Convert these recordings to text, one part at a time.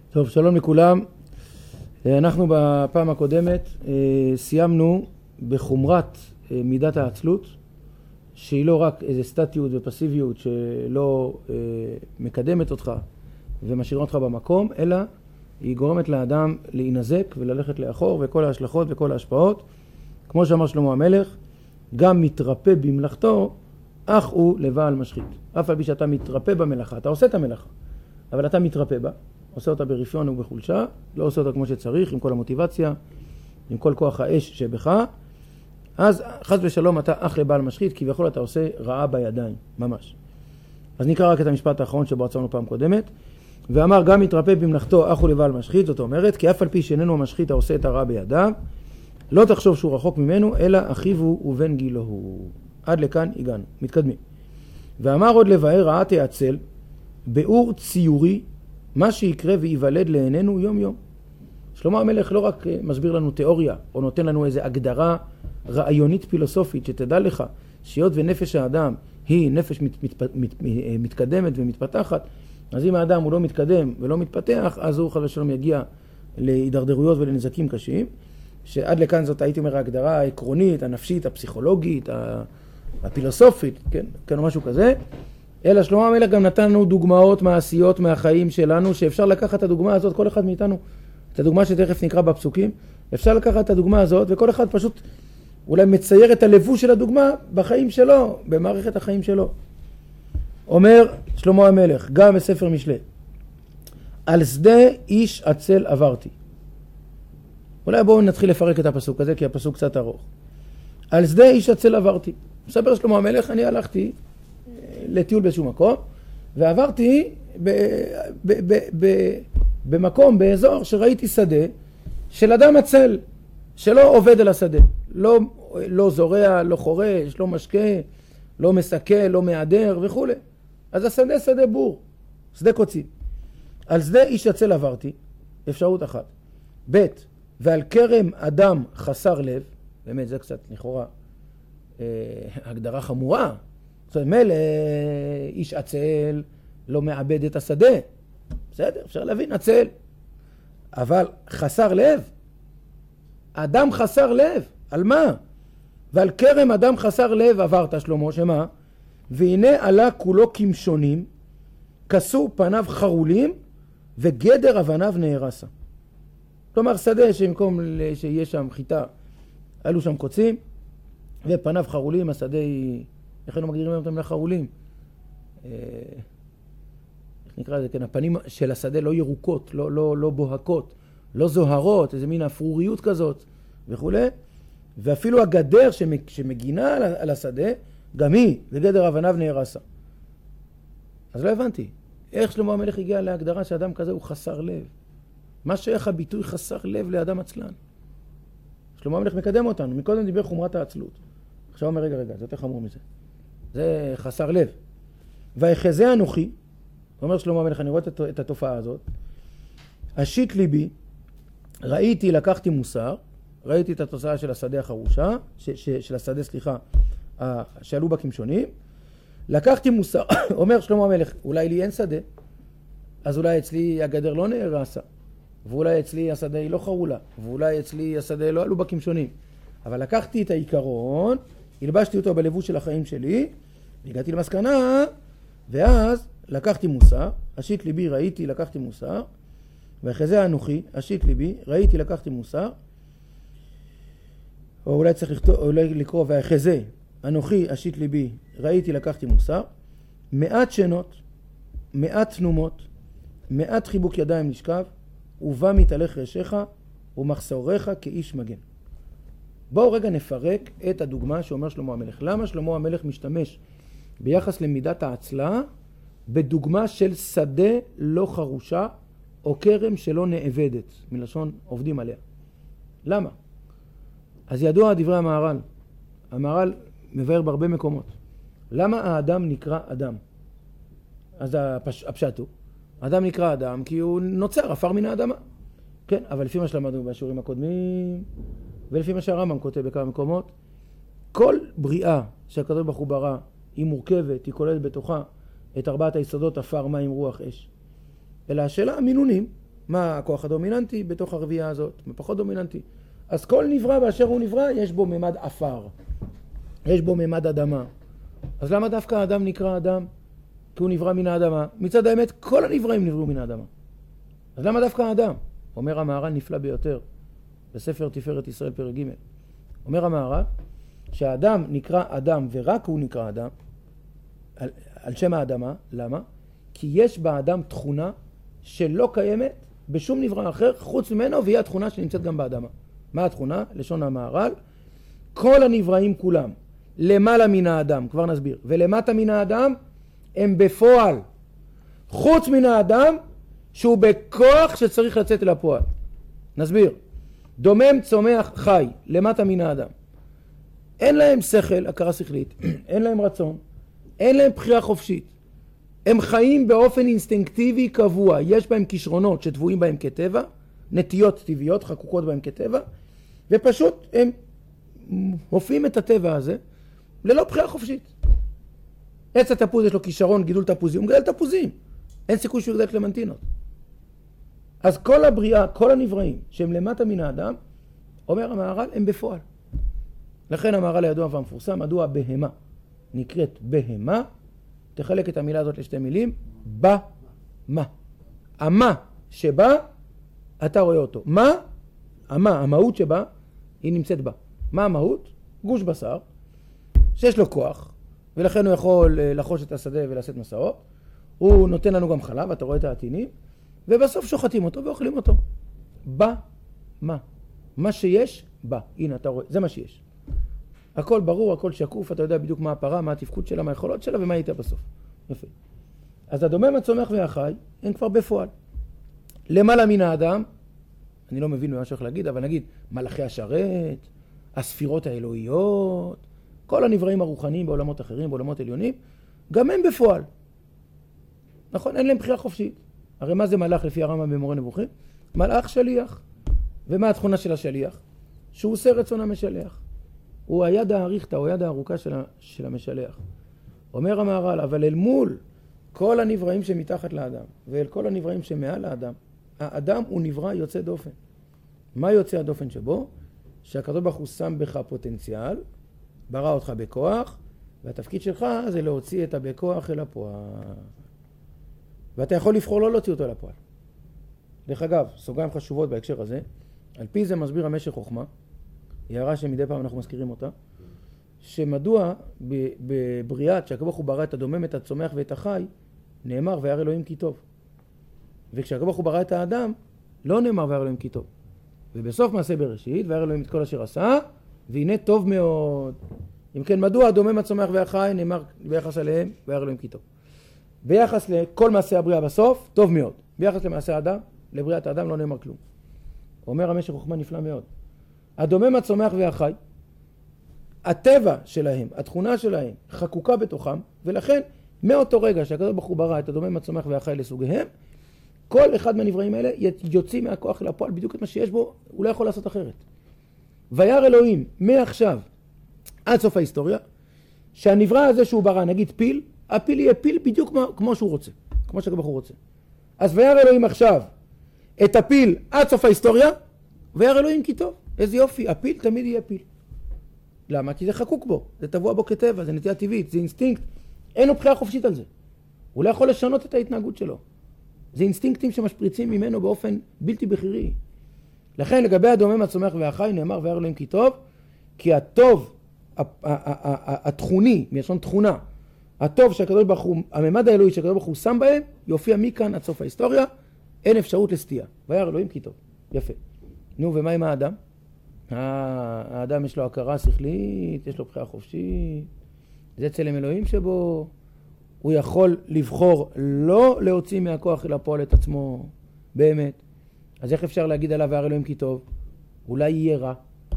טוב, שלום לכולם. אנחנו בפעם הקודמת סיימנו בחומרת מידת העצלות, שהיא לא רק איזו סטטיות ופסיביות שלא מקדמת אותך ומשאירה אותך במקום, אלא היא גורמת לאדם להינזק וללכת לאחור, וכל ההשלכות וכל ההשפעות. כמו שאמר שלמה המלך, גם מתרפא במלאכתו, אך הוא לבעל משחית. אף על פי שאתה מתרפא במלאכה, אתה עושה את המלאכה, אבל אתה מתרפא בה, עושה אותה ברפיון ובחולשה, לא עושה אותה כמו שצריך, עם כל המוטיבציה, עם כל כוח האש שבך, אז חס ושלום אתה אך לבעל משחית, כביכול אתה עושה רעה בידיים, ממש. אז נקרא רק את המשפט האחרון שבו עצרנו פעם קודמת, ואמר גם מתרפא במלאכתו אך הוא לבעל משחית, זאת אומרת, כי אף על פי שאיננו המשחית העושה את הרעה בידיו, לא תחשוב שהוא רחוק ממנו, אלא אחיו הוא ובן גילו הוא. עד לכאן הגענו, מתקדמים. ואמר עוד לבאר רעה תעצל, באור ציורי, מה שיקרה ויוולד לעינינו יום יום. שלמה המלך לא רק מסביר לנו תיאוריה, או נותן לנו איזו הגדרה רעיונית פילוסופית, שתדע לך שיות ונפש האדם היא נפש מתקדמת ומתפתחת, אז אם האדם הוא לא מתקדם ולא מתפתח, אז הוא חס ושלום יגיע להידרדרויות ולנזקים קשים, שעד לכאן זאת הייתי אומר ההגדרה העקרונית, הנפשית, הפסיכולוגית, הפילוסופית, כן, או משהו כזה. אלא שלמה המלך גם נתן לנו דוגמאות מעשיות מהחיים שלנו, שאפשר לקחת את הדוגמה הזאת, כל אחד מאיתנו, את הדוגמה שתכף נקרא בפסוקים, אפשר לקחת את הדוגמה הזאת, וכל אחד פשוט אולי מצייר את הלבוש של הדוגמה בחיים שלו, במערכת החיים שלו. אומר שלמה המלך, גם בספר משלי, על שדה איש עצל עברתי. אולי בואו נתחיל לפרק את הפסוק הזה, כי הפסוק קצת ארוך. על שדה איש עצל עברתי. מספר שלמה המלך, אני הלכתי לטיול באיזשהו מקום, ועברתי במקום, באזור, שראיתי שדה של אדם עצל, שלא עובד על השדה. לא זורע, לא חורש, לא משקה, לא מסקה, לא מעדר וכו'. אז השדה שדה בור, שדה קוצים. על שדה איש עצל עברתי, אפשרות אחת. ב' ועל כרם אדם חסר לב, באמת זה קצת לכאורה הגדרה חמורה. זאת אומרת, מלא איש עצל לא מאבד את השדה. בסדר, אפשר להבין, עצל. אבל חסר לב? אדם חסר לב, על מה? ועל כרם אדם חסר לב עברת שלמה, שמה? והנה עלה כולו כמשונים, כסו פניו חרולים, וגדר אבניו נהרסה. כלומר, שדה שבמקום שיש שם חיטה, עלו שם קוצים, ופניו חרולים, השדה היא... איך היינו מגדירים אותם לחרולים? איך נקרא לזה? כן, הפנים של השדה לא ירוקות, לא בוהקות, לא זוהרות, איזה מין אפרוריות כזאת וכו'. ואפילו הגדר שמגינה על השדה, גם היא, וגדר אבניו נהרסה. אז לא הבנתי. איך שלמה המלך הגיע להגדרה שאדם כזה הוא חסר לב? מה שייך הביטוי חסר לב לאדם עצלן? שלמה המלך מקדם אותנו. מקודם דיבר חומרת העצלות. עכשיו אומר, רגע, זה יותר חמור מזה. זה חסר לב. והחזה אנוכי, אומר שלמה המלך, אני רואה את התופעה הזאת, השיט ליבי, ראיתי, לקחתי מוסר, ראיתי את התוצאה של השדה החרושה, של השדה, שעלו בה כמשונים, לקחתי מוסר, אומר שלמה המלך, אולי לי אין שדה, אז אולי אצלי הגדר לא נהרסה, ואולי אצלי השדה היא לא חרולה, ואולי אצלי השדה לא עלו בה כמשונים. אבל לקחתי את העיקרון, הלבשתי אותו בלבוש של החיים שלי, והגעתי למסקנה, ואז לקחתי מוסר, השיט ליבי, ראיתי, לקחתי מוסר, והחזה אנוכי, השיט ליבי, ראיתי, לקחתי מוסר, או אולי צריך לקרוא, והחזה אנוכי, השיט ליבי, ראיתי, לקחתי מוסר, מעט שנות, מעט תנומות, מעט חיבוק ידיים נשכב, ובא מתהלך ראשיך, ומחסוריך כאיש מגן. בואו רגע נפרק את הדוגמה שאומר שלמה המלך. למה שלמה המלך משתמש ביחס למידת העצלה בדוגמה של שדה לא חרושה או כרם שלא נאבדת, מלשון עובדים עליה? למה? אז ידוע דברי המהר"ל. המהר"ל מבאר בהרבה מקומות. למה האדם נקרא אדם? אז הפשט הוא, האדם נקרא אדם כי הוא נוצר, עפר מן האדמה. כן, אבל לפי מה שלמדנו בשיעורים הקודמים, ולפי מה שהרמב"ם כותב בכמה מקומות, כל בריאה שהקדוש ברוך הוא ברא היא מורכבת, היא כוללת בתוכה את ארבעת היסודות, עפר, מים, רוח, אש. אלא השאלה המינונים, מה הכוח הדומיננטי בתוך הרביעה הזאת, מה פחות דומיננטי. אז כל נברא באשר הוא נברא, יש בו ממד אפר, יש בו ממד אדמה. אז למה דווקא האדם נקרא אדם? כי הוא נברא מן האדמה. מצד האמת, כל הנבראים נבראו מן האדמה. אז למה דווקא האדם? אומר המהר"ל נפלא ביותר, בספר תפארת ישראל פרק ג'. אומר המהר"ל, שהאדם נקרא אדם ורק הוא נקרא אדם, על שם האדמה. למה? כי יש באדם תכונה שלא קיימת בשום נברא אחר חוץ ממנו, והיא התכונה שנמצאת גם באדמה. מה התכונה? לשון המהר"ל, כל הנבראים כולם למעלה מן האדם, כבר נסביר, ולמטה מן האדם הם בפועל, חוץ מן האדם שהוא בכוח שצריך לצאת אל הפועל. נסביר. דומם, צומח, חי, למטה מן האדם. אין להם שכל, הכרה שכלית, אין להם רצון, אין להם בחירה חופשית. הם חיים באופן אינסטינקטיבי קבוע, יש בהם כישרונות שטבועים בהם כטבע, נטיות טבעיות, חקוקות בהם כטבע, ופשוט הם מופיעים את הטבע הזה ללא בחירה חופשית. עץ התפוז יש לו כישרון גידול תפוזים, הוא גדל תפוזים, אין סיכוי שהוא יגדל קלמנטינות. אז כל הבריאה, כל הנבראים שהם למטה מן האדם, אומר המהר"ל, הם בפועל. לכן המהר"ל הידוע והמפורסם, מדוע בהמה נקראת בהמה, תחלק את המילה הזאת לשתי מילים, מה. המה שבה, אתה רואה אותו. מה? המהות שבה, היא נמצאת בה. מה המהות? גוש בשר, שיש לו כוח, ולכן הוא יכול לחוש את השדה ולעשות מסעות. הוא נותן לנו גם חלב, אתה רואה את העטינים, ובסוף שוחטים אותו ואוכלים אותו. מה שיש, הנה אתה רואה, זה מה שיש. הכל ברור, הכל שקוף, אתה יודע בדיוק מה הפרה, מה התפקוד שלה, מה היכולות שלה ומה הייתה בסוף. יפה. אז הדומם, הצומח והחי, הם כבר בפועל. למעלה מן האדם, אני לא מבין מה שהולך להגיד, אבל נגיד, מלאכי השרת, הספירות האלוהיות, כל הנבראים הרוחניים בעולמות אחרים, בעולמות עליונים, גם הם בפועל. נכון? אין להם בחירה חופשית. הרי מה זה מלאך לפי הרמב"ם במורה נבוכים? מלאך שליח. ומה התכונה של השליח? שהוא עושה רצון המשלח. הוא היד האריכתא, הוא היד הארוכה של המשלח. אומר המהר"ל, אבל אל מול כל הנבראים שמתחת לאדם, ואל כל הנבראים שמעל לאדם, האדם הוא נברא יוצא דופן. מה יוצא הדופן שבו? שהקדוש ברוך הוא שם בך פוטנציאל, ברא אותך בכוח, והתפקיד שלך זה להוציא את הבכוח אל הפועל. ואתה יכול לבחור לא להוציא אותו אל הפועל. דרך אגב, סוגריים חשובות בהקשר הזה, על פי זה מסביר המשך חוכמה, היא הערה שמדי פעם אנחנו מזכירים אותה, שמדוע בבריאת שהקדוש ברוך הוא ברא את הדומם, את הצומח ואת החי, נאמר וירא אלוהים כי טוב. וכשהקדוש ברוך הוא ברא את האדם, לא נאמר וירא אלוהים כי טוב. ובסוף מעשה בראשית, וירא אלוהים את כל אשר עשה, והנה טוב מאוד. אם כן, מדוע הדומם, הצומח והחי נאמר ביחס אליהם וירא אלוהים כי טוב. ביחס לכל מעשה הבריאה בסוף, טוב מאוד. ביחס למעשה האדם, לבריאת האדם לא נאמר כלום. אומר המשך חוכמה נפלא מאוד. הדומם, הצומח והחי, הטבע שלהם, התכונה שלהם, חקוקה בתוכם, ולכן מאותו רגע שהקדוש ברוך הוא ברא את הדומם, הצומח והחי לסוגיהם, כל אחד מהנבראים האלה יוצאים מהכוח אל הפועל בדיוק את מה שיש בו, הוא לא יכול לעשות אחרת. וירא אלוהים מעכשיו עד סוף ההיסטוריה, שהנברא הזה שהוא ברא, נגיד פיל, הפיל יהיה פיל בדיוק כמו שהוא רוצה, כמו שהקדוש ברוך הוא רוצה. אז וירא אלוהים עכשיו את הפיל עד סוף ההיסטוריה, וירא אלוהים כי טוב. איזה יופי, הפיל תמיד יהיה פיל. למה? כי זה חקוק בו, זה טבוע בו כטבע, זה נטייה טבעית, זה אינסטינקט. אין לו בחירה חופשית על זה. הוא לא יכול לשנות את ההתנהגות שלו. זה אינסטינקטים שמשפריצים ממנו באופן בלתי בחירי. לכן לגבי הדומם, הצומח והחי נאמר וירא אלוהים כי טוב, כי הטוב, התכוני, מלשון תכונה, הטוב שהקדוש ברוך הוא, הממד האלוהי שהקדוש ברוך הוא שם בהם, יופיע מכאן עד סוף ההיסטוריה, אין אפשרות לסטייה. וירא אלוהים כי טוב. יפה. נו, ומה עם האדם? האדם יש לו הכרה שכלית, יש לו בחירה חופשית, זה צלם אלוהים שבו הוא יכול לבחור לא להוציא מהכוח אל הפועל את עצמו באמת. אז איך אפשר להגיד עליו וירא אלוהים כי טוב? אולי יהיה רע.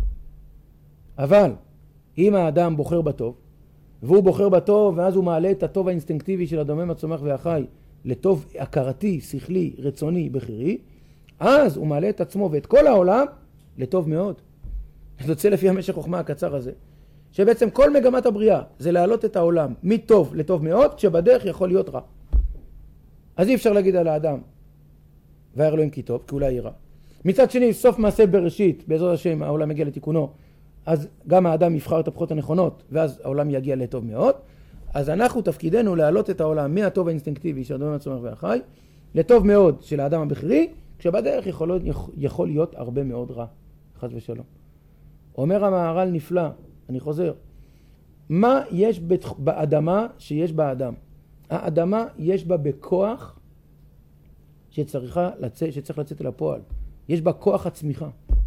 אבל אם האדם בוחר בטוב, והוא בוחר בטוב ואז הוא מעלה את הטוב האינסטינקטיבי של הדומם, הצומח והחי לטוב הכרתי, שכלי, רצוני, בחירי, אז הוא מעלה את עצמו ואת כל העולם לטוב מאוד. אז יוצא לפי המשך חוכמה הקצר הזה, שבעצם כל מגמת הבריאה זה להעלות את העולם מטוב לטוב מאוד, שבדרך יכול להיות רע. אז אי אפשר להגיד על האדם וירא אלוהים כי טוב, כי אולי יירא. מצד שני, סוף מעשה בראשית, בעזרת השם העולם מגיע לתיקונו, אז גם האדם יבחר את הבחירות הנכונות, ואז העולם יגיע לטוב מאוד. אז אנחנו תפקידנו להעלות את העולם מהטוב האינסטינקטיבי של אדוני הצומח והחי, לטוב מאוד של האדם הבכירי, כשבדרך יכול להיות הרבה מאוד רע, חס ושלום. אומר המהר"ל נפלא, אני חוזר, מה יש באדמה שיש באדם? האדמה יש בה בכוח שצריך לצאת אל הפועל. יש בה כוח הצמיחה.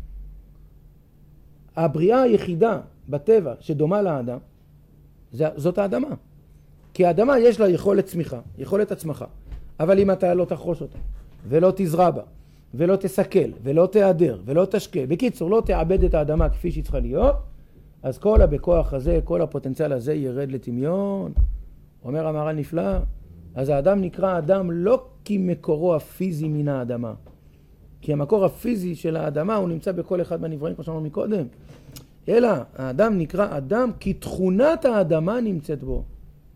הבריאה היחידה בטבע שדומה לאדם, זאת האדמה. כי האדמה יש לה יכולת צמיחה, יכולת הצמחה. אבל אם אתה לא תחרוש אותה, ולא תזרע בה, ולא תסכל, ולא תיעדר, ולא תשקה, בקיצור, לא תעבד את האדמה כפי שהיא צריכה להיות, אז כל הבכוח הזה, כל הפוטנציאל הזה ירד לטמיון. אומר המהר"ל נפלא, אז האדם נקרא אדם לא כי מקורו הפיזי מן האדמה, כי המקור הפיזי של האדמה הוא נמצא בכל אחד מהנבראים, כמו שאמרנו מקודם, אלא האדם נקרא אדם כי תכונת האדמה נמצאת בו.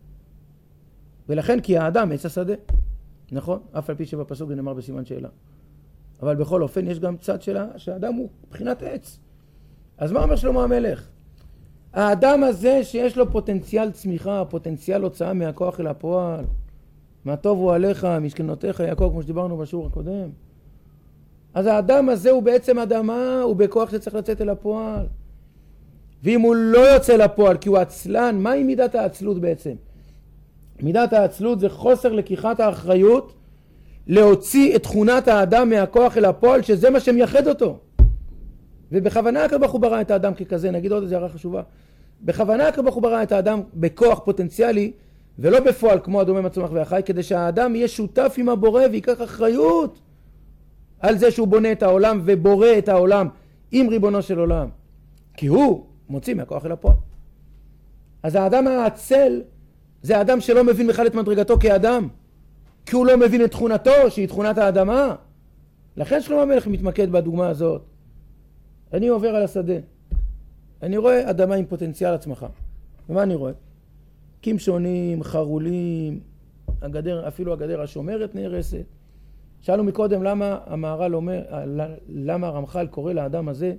ולכן כי האדם עץ השדה, נכון? אף על פי שבפסוק זה נאמר בסימן שאלה. אבל בכל אופן יש גם צד שלה שהאדם הוא מבחינת עץ. אז מה אומר שלמה המלך? האדם הזה שיש לו פוטנציאל צמיחה, פוטנציאל הוצאה מהכוח אל הפועל, מה טוב הוא עליך, משכנותיך יעקב, כמו שדיברנו בשיעור הקודם. אז האדם הזה הוא בעצם אדמה, הוא בכוח שצריך לצאת אל הפועל. ואם הוא לא יוצא לפועל כי הוא עצלן, מהי מידת העצלות בעצם? מידת העצלות זה חוסר לקיחת האחריות להוציא את תכונת האדם מהכוח אל הפועל, שזה מה שמייחד אותו. ובכוונה הקדוש ברוך הוא ברא את האדם ככזה, נגיד עוד איזו הערה חשובה. בכוונה הקדוש ברוך הוא ברא את האדם בכוח פוטנציאלי, ולא בפועל כמו הדומם הצומח והחי, כדי שהאדם יהיה שותף עם הבורא ויקח אחריות על זה שהוא בונה את העולם ובורא את העולם עם ריבונו של עולם. כי הוא מוציא מהכוח אל הפועל. אז האדם העצל זה האדם שלא מבין בכלל את מדרגתו כאדם, כי הוא לא מבין את תכונתו שהיא תכונת האדמה. לכן שלמה המלך מתמקד בדוגמה הזאת. אני עובר על השדה, אני רואה אדמה עם פוטנציאל הצמחה. ומה אני רואה? קמשונים, חרולים, הגדר, אפילו הגדר השומרת נהרסת. שאלנו מקודם למה המהר"ל אומר, למה הרמח"ל קורא לאדם הזה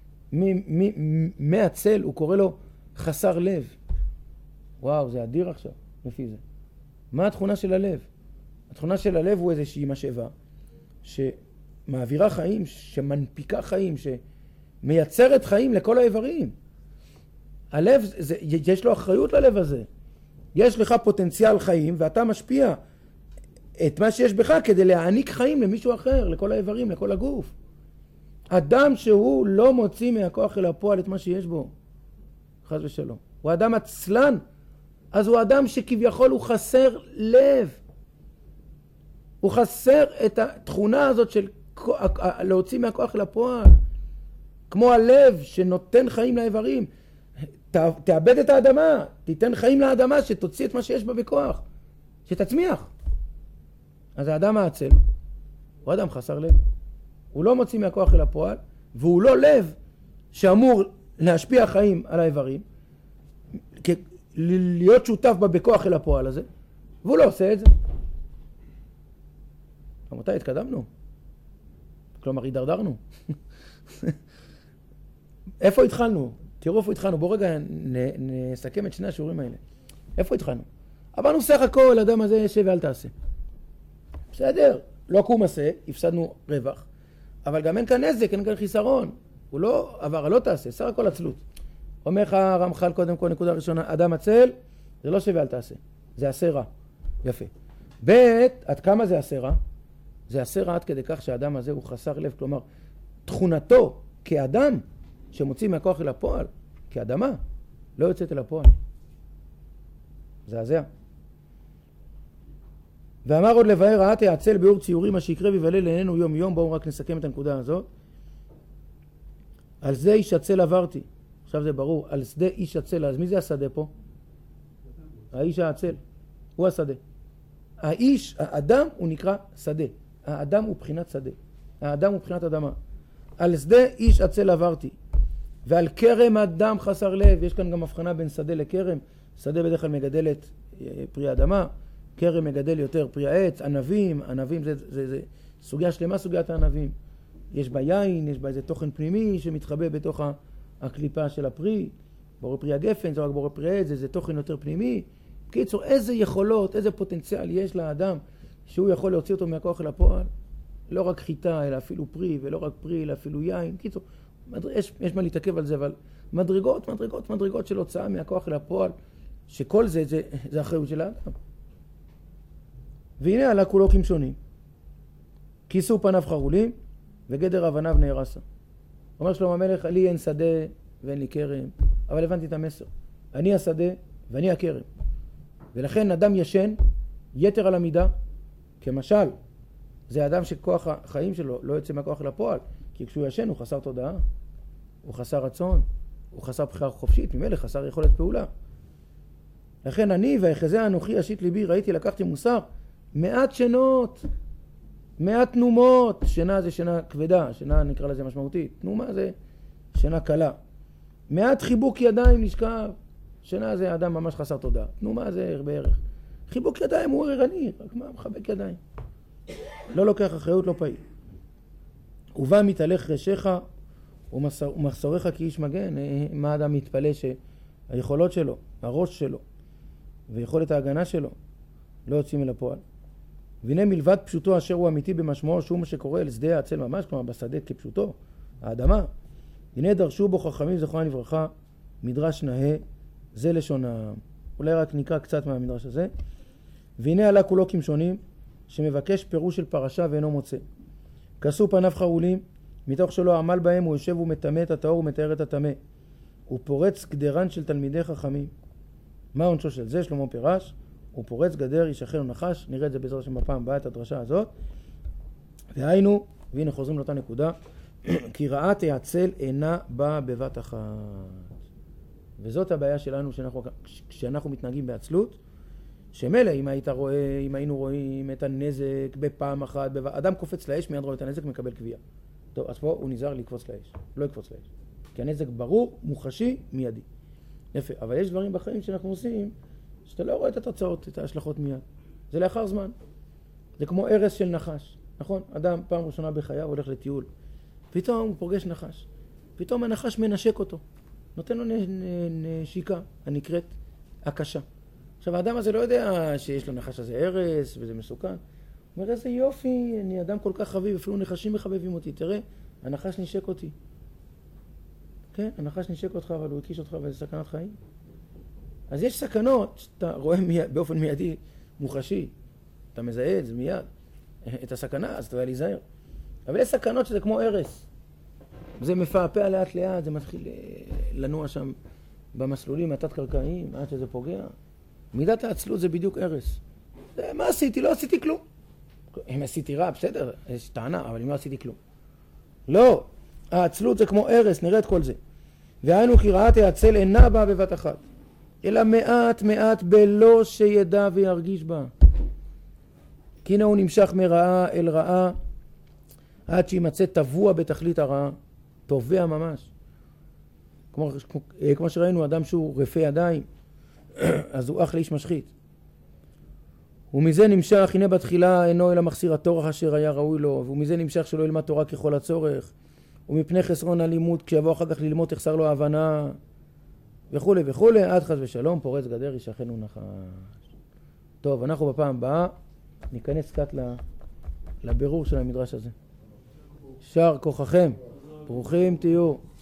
מהצל, הוא קורא לו חסר לב. וואו, זה אדיר עכשיו לפי זה. מה התכונה של הלב? התכונה של הלב הוא איזושהי משאבה שמעבירה חיים, שמנפיקה חיים, שמייצרת חיים לכל האיברים. הלב, יש לו אחריות ללב הזה. יש לך פוטנציאל חיים ואתה משפיע את מה שיש בך כדי להעניק חיים למישהו אחר, לכל האיברים, לכל הגוף. אדם שהוא לא מוציא מהכוח אל הפועל את מה שיש בו, חס ושלום, הוא אדם עצלן, אז הוא אדם שכביכול הוא חסר לב. הוא חסר את התכונה הזאת של להוציא מהכוח אל הפועל. כמו הלב שנותן חיים לאיברים. תאבד את האדמה, תיתן חיים לאדמה שתוציא את מה שיש בה בכוח, שתצמיח. אז האדם העצל הוא אדם חסר לב. הוא לא מוציא מהכוח אל הפועל, והוא לא לב שאמור להשפיע חיים על האיברים, להיות שותף בה בכוח אל הפועל הזה, והוא לא עושה את זה. מתי התקדמנו? כלומר, הידרדרנו. איפה התחלנו? תראו איפה התחלנו. בואו רגע נסכם את שני השיעורים האלה. איפה התחלנו? אמרנו סך הכל, אדם הזה ישב ואל תעשה. בסדר, לא קום עשה, הפסדנו רווח, אבל גם אין כאן נזק, אין כאן חיסרון. הוא לא עבר, לא תעשה, סך הכל עצלות. אומר לך רמח"ל קודם כל, נקודה ראשונה, אדם עצל, זה לא שווה אל תעשה, זה עשה רע. יפה. ב' עד כמה זה עשה רע? זה עשה רע עד כדי כך שהאדם הזה הוא חסר לב, כלומר, תכונתו כאדם שמוציא מהכוח אל הפועל, כאדמה, לא יוצאת אל הפועל. זה הזיה. ואמר עוד לבאר רעת העצל ביאור ציורי מה שיקרה ויבלה לעינינו יום יום. בואו רק נסכם את הנקודה הזאת. על זה איש עצל עברתי. עכשיו זה ברור, על שדה איש עצל. אז מי זה השדה פה? האיש העצל, הוא השדה. האיש, האדם הוא נקרא שדה. האדם הוא בחינת שדה. האדם הוא בחינת אדמה. על שדה איש עצל עברתי. ועל כרם אדם חסר לב. יש כאן גם הבחנה בין שדה לכרם. שדה בדרך כלל מגדלת פרי אדמה. כרם מגדל יותר פרי העץ. ענבים סוגיה שלמה, סוגיית הענבים. יש בה יין, יש בה איזה תוכן פנימי שמתחבא בתוך הקליפה של הפרי. בורא פרי הגפן, זה רק בורא פרי עץ, זה תוכן יותר פנימי. בקיצור, איזה יכולות, איזה פוטנציאל יש לאדם שהוא יכול להוציא אותו מהכוח אל הפועל. לא רק חיטה, אלא אפילו פרי, ולא רק פרי, אלא אפילו יין. בקיצור, יש מה להתעכב על זה, אבל מדרגות של הוצאה מהכוח אל הפועל, שכל זה אחריות של האדם. והנה עלה כולו כמשונים. כיסו פניו חרולים, וגדר אבניו נהרסה. אומר שלמה המלך, לי אין שדה ואין לי כרם, אבל הבנתי את המסר. אני השדה ואני הכרם. ולכן אדם ישן, יתר על המידה, כמשל, זה אדם שכוח החיים שלו לא יוצא מהכוח אל הפועל, כי כשהוא ישן הוא חסר תודעה, הוא חסר רצון, הוא חסר בחירה חופשית, ממילא חסר יכולת פעולה. לכן אני והחזה אנוכי אשית ליבי, ראיתי לקחתי מוסר, מעט שנות, מעט תנומות. שינה זה שינה כבדה, שינה נקרא לזה משמעותית, תנומה זה שינה קלה. מעט חיבוק ידיים נשכב, שינה זה אדם ממש חסר תודעה, תנומה זה בערך. חיבוק ידיים הוא ערני, רק מה מחבק ידיים. לא לוקח אחריות, לא פעיל. ובא מתהלך רשך ומחסורך כאיש מגן. מה האדם מתפלא שהיכולות שלו, הראש שלו ויכולת ההגנה שלו לא יוצאים אל הפועל. והנה מלבד פשוטו אשר הוא אמיתי במשמעו, שהוא מה שקורא אל שדה העצל ממש, כלומר בשדה כפשוטו, האדמה. הנה דרשו בו חכמים זכרם לברכה מדרש נאה, זה לשונם. אולי רק נקרא קצת מהמדרש הזה. והנה עלה כולו כמשונים, שמבקש פירוש של פרשה ואינו מוצא. כסו פניו חרולים, מתוך שלא עמל בהם הוא יושב ומטמא את הטהור ומתאר את הטמא. הוא פורץ גדרן של תלמידי חכמים. מה עונשו של זה? שלמה פירש, הוא פורץ גדר ישכן ונחש. נראה את זה בעזרת השם בפעם הבאה, את הדרשה הזאת. והיינו, והנה חוזרים לאותה נקודה, כי רעת העצל אינה באה בבת אחת. וזאת הבעיה שלנו כשאנחנו מתנהגים בעצלות, שמלא אם היינו רואים את הנזק בפעם אחת, אדם קופץ לאש, מיד רואה את הנזק, מקבל קביעה. טוב, אז פה הוא נזהר לקפוץ לאש, לא יקפוץ לאש. כי הנזק ברור, מוחשי, מיידי. יפה, אבל יש דברים בחיים שאנחנו עושים, שאתה לא רואה את התוצאות, את ההשלכות מיד. זה לאחר זמן. זה כמו הרס של נחש, נכון? אדם פעם ראשונה בחייו הולך לטיול, פתאום הוא פוגש נחש. פתאום הנחש מנשק אותו, נותן לו נשיקה, הנקראת הקשה. עכשיו, האדם הזה לא יודע שיש לו נחש הזה הרס וזה מסוכן. הוא אומר, איזה יופי, אני אדם כל כך חביב, אפילו נחשים מחבבים אותי. תראה, הנחש נשק אותי. כן, הנחש נשק אותך, אבל הוא הקיש אותך באיזה סכנת חיים. אז יש סכנות שאתה רואה באופן מיידי מוחשי. אתה מזהה את זה מיד. את הסכנה, אז אתה יודע להיזהר. אבל יש סכנות שזה כמו הרס. זה מפעפע לאט לאט, זה מתחיל לנוע שם במסלולים התת-קרקעיים, עד שזה פוגע. מידת העצלות זה בדיוק הרס. מה עשיתי? לא עשיתי כלום. אם עשיתי רע, בסדר, יש טענה, אבל אם לא עשיתי כלום. לא, העצלות זה כמו הרס, נראה את כל זה. והיינו כי רעת העצל אינה באה בבת אחת, אלא מעט מעט בלא שידע וירגיש בה. כי הנה הוא נמשך מרעה אל רעה, עד שימצא טבוע בתכלית הרעה, טובע ממש. כמו שראינו, אדם שהוא רפה ידיים, אז הוא אח לאיש משחית. ומזה נמשך, הנה בתחילה אינו אלא מחסיר התורח אשר היה ראוי לו, ומזה נמשך שלא ילמד תורה ככל הצורך, ומפני חסרון הלימוד כשיבוא אחר כך ללמוד תחסר לו ההבנה, וכו' וכו', עד חס ושלום פורץ גדר ישכן ונחש. טוב, אנחנו בפעם הבאה ניכנס קצת לבירור של המדרש הזה. שר כוחכם, ברוכים תהיו.